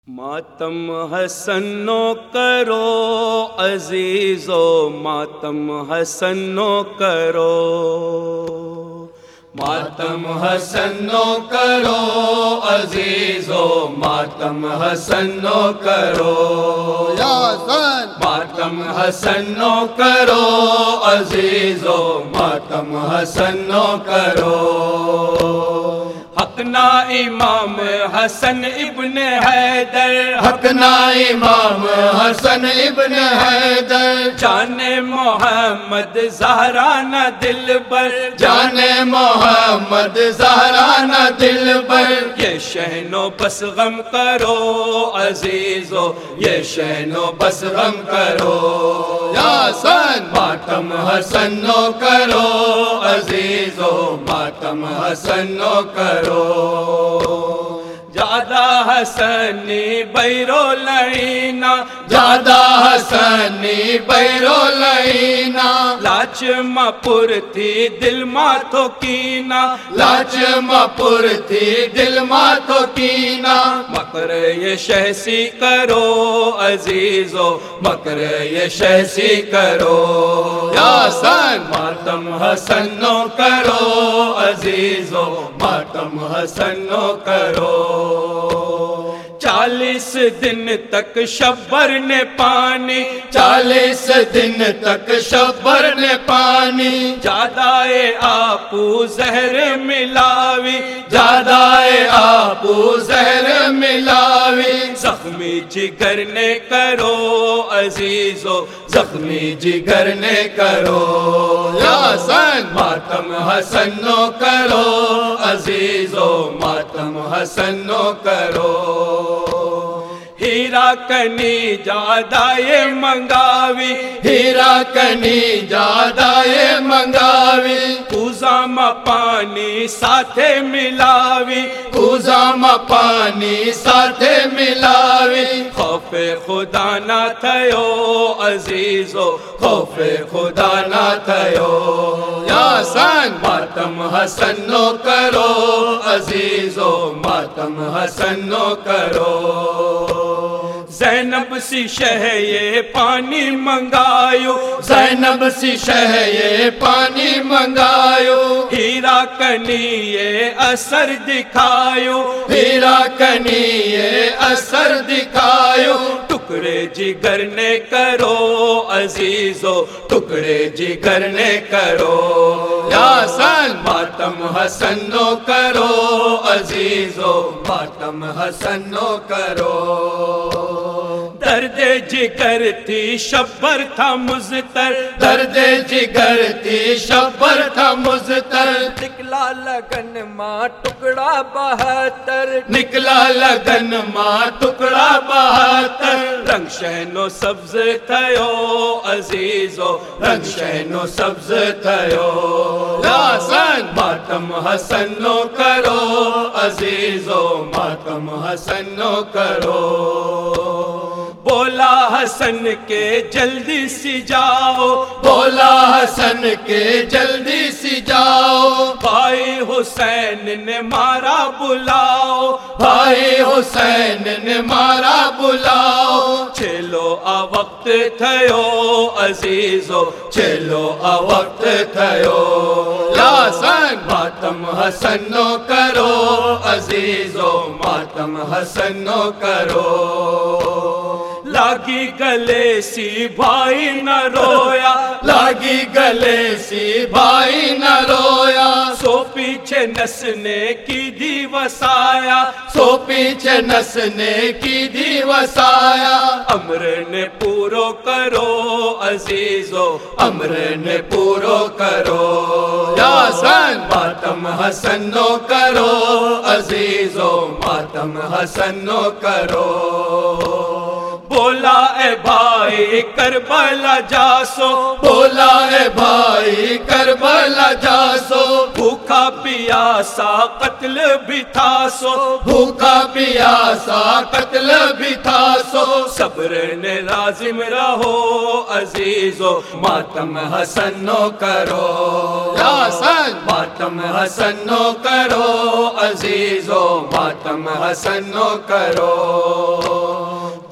ماتم حسنو کرو عزیزو، ماتم حسنو کرو، ماتم حسنو کرو عزیزو، ماتم حسنو کرو، یا حسن ماتم حسنو کرو عزیزو، ماتم حسنو کرو۔ حق نا امام حسن ابن حیدر، حق نا امام حسن ابن حیدر، جان محمد زہرا نہ دل بر، جان محمد زہرا نہ دل بر، یہ شہنو بس غم کرو عزیزو، یہ شہنو بس غم کرو۔ یا حسن ماتم حسنو کرو عزیزو، ماتم حسنو کرو۔ زیادہ حسنی بیرو لینا، زیادہ حسنی بیرو لینا، لاچ ما پورتی دل ما تو کینا، لاچ مپور تھی دل ما تو کینا، مکر یہ شہسی کرو عزیزو، مکر یہ شہسی کرو۔ یا حسن ماتم حسنو کرو عزیزو، ماتم حسنو کرو۔ 40 دن تک شبر نے پانی، 40 دن تک شبر نے پانی، جادائے آپو زہر ملاوی، جادائے آپو زہر ملاوی، زخمی جگر نے کرو عزیزو، زخمی جگر نے کرو۔ یا حسن ماتم حسنو کرو عزیزو، ماتم حسنو کرو۔ ہیرا کنی جادائے منگاوی، ہیرا کنی جادائے منگاوی، کوزام پانی ساتھے ملاوی، کوزام پانی ساتھے ملاوی، خوف خدا نہ تھیو عزیزو، خوف خدا نہ تھیو۔ یا حسن ماتم حسنو کرو عزیزو، ماتم حسنو کرو۔ زینب سی شہ یہ پانی منگایو، زینب سی شہ یہ پانی منگایو، ہیرا کنی یہ اثر دکھایو، ہیرا کنی یہ اثر دکھایو، ٹکڑے جگر نے کرو عزیزو، ٹکڑے جگر نے کرو۔ یا حسن ماتم حسنو کرو عزیزو، ماتم حسنو کرو۔ درد جگر تھی شبر تھا مزتر، درد جگر تھی شبر تھا مزتر، نکلا لگن ماں ٹکڑا 72، نکلا لگن ماں ٹکڑا 72، رنگ شہنو سبز تھیو عزیزو، رنگ شہنو سبز تھیو۔ یا حسن ماتم حسنو کرو عزیزو، ماتم حسنو کرو۔ بولا حسن کے جلدی سی جاؤ، بولا حسن کے جلدی سی جاؤ، بھائی حسین نے مارا بلاؤ، بھائی حسین نے مارا بلاؤ، چلو آ وقت تھیو عزیزو، چلو آ وقت تھیو۔ یا حسن ماتم حسنو کرو عزیزو، ماتم حسنو کرو۔ لاگی گلے سی بھائی نہ رویا، لاگی گلے سی بھائی نہ رویا، سو پیچھے نس نے کی دی وسایا، سو پیچھے نس نے کی دی وسایا، امر نے پورو کرو عزیزو، امر نے پورو کرو۔ یا حسن ماتم حسنو کرو عزیزو، ماتم حسنو کرو۔ بولا اے بھائی کربلا جاسو، بولا اے بھائی کربلا جاسو، بھوکا پیاسا قتل بھی تھا سو، بھوکا پیاسا قتل بھی تھا سو، صبر نے لازم رہو عزیزو، ماتم حسنو کرو۔ یا حسن ماتم حسنو کرو عزیزو، ماتم حسنو کرو۔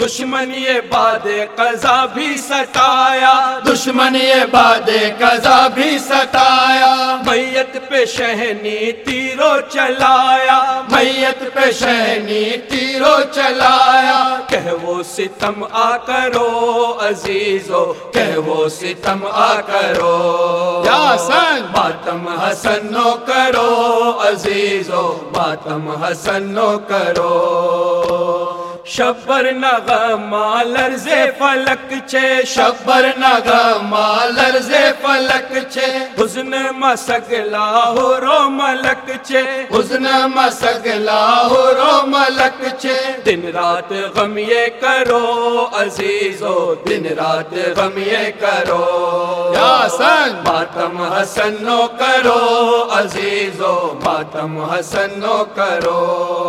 دشمن یہ باد قضا بھی ستایا، دشمن یہ باد قضا بھی ستایا، میت پہ شہنی تیرو چلایا، میت پہ شہنی تیرو چلایا، کہ وہ ستم آ کرو عزیزو، کہ وہ ستم آ کرو، یا حسن ماتم حسن نو کرو عزیزو، ماتم حسن نو کرو، شبر نغمہ لرز فلک چھے، شبر نغمہ لرز فلک چھے، حزن مسگلا ہو رو ملک چھے، حزن مسگلا ہو رو ملک چھے، دن رات غم یہ کرو عزیزو، دن رات غم یہ کرو، یا حسن ماتم حسن نو کرو عزیزو، ماتم حسن نو کرو،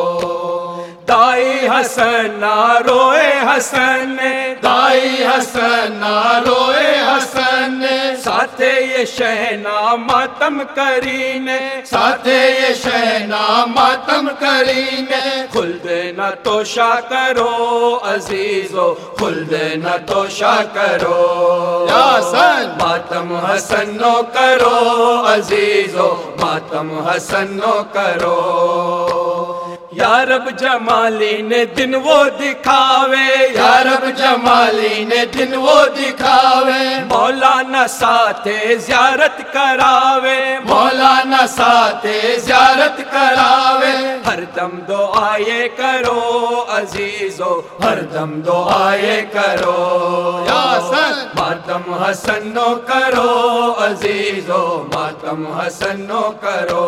دائی حسن روئے حسن، دائی حسن روئے حسن، ساتھ یہ شہنا ماتم کرینے، ساتھ یہ شہنا ماتم کرینے، خلد نہ توشا کرو عزیزو، خلد نہ توشا کرو، یا حسن ماتم حسن نو کرو عزیزو، ماتم حسن نو کرو، یا رب جمالی نے دن وہ دکھاوے، یا رب جمالی نے دن وہ دکھاوے، مولانا ساتھ زیارت کراوے، مولانا ساتھ زیارت کراوے، ہر دم دعائیں کرو عزیزو، ہر دم دعائیں کرو، یا حسن ماتم حسن نو کرو عزیزو، ماتم حسن نو کرو،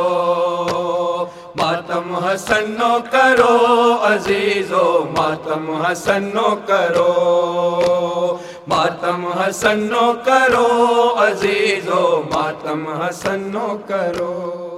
ماتم حسن نو کرو عزیزو، ماتم حسن نو کرو، ماتم حسن نو کرو عزیزو، ماتم حسن نو کرو۔